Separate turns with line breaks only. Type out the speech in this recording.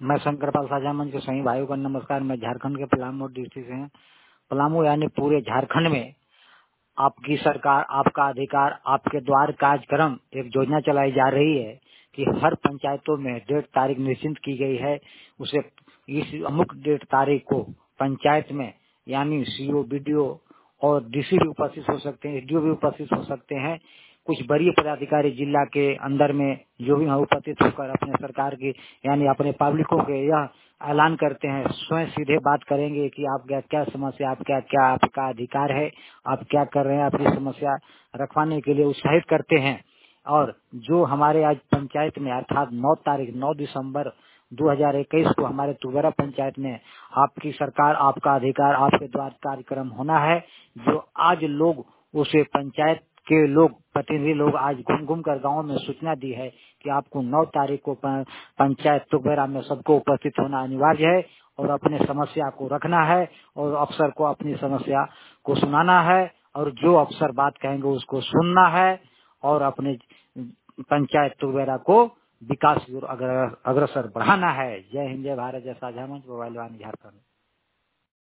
मैं शंकरपाल साझा मंच के सभी भाइयों को नमस्कार। मैं झारखंड के पलामू डिस्ट्रिक्ट से हैं। पलामू यानी पूरे झारखंड में आपकी सरकार, आपका अधिकार, आपके द्वार कार्यक्रम एक योजना चलाई जा रही है कि हर पंचायतों में डेट तारीख निश्चित की गई है। उसे इस अमुक डेट तारीख को पंचायत में यानी सीओ, बीडीओ और डीसी भी उपस्थित हो सकते हैं, एसडीओ भी उपस्थित हो सकते हैं। कुछ वरीय पदाधिकारी जिला के अंदर में जो भी उपस्थित होकर अपने सरकार की यानी अपने पब्लिकों के यह ऐलान करते हैं, स्वयं सीधे बात करेंगे कि आप क्या समस्या, आप क्या आपका अधिकार है, आप क्या कर रहे हैं, आपकी समस्या रखवाने के लिए उत्साहित करते हैं। और जो हमारे आज पंचायत में अर्थात 9 दिसंबर 2021 को हमारे तुगरा पंचायत में आपकी सरकार, आपका अधिकार, आपके द्वार कार्यक्रम होना है। जो आज लोग उसे पंचायत के लोग, प्रतिनिधि लोग आज घूम घूम कर गाँव में सूचना दी है कि आपको 9 तारीख को पंचायत तुगरा में सबको उपस्थित होना अनिवार्य है और अपने समस्या को रखना है और अफसर को अपनी समस्या को सुनाना है और जो अफसर बात कहेंगे उसको सुनना है और अपने पंचायत तुगरा को विकास की ओर अग्रसर बढ़ाना है। जय हिंद, जय भारत, जय साझा मंच, मोबाइल वाणी झारखंड।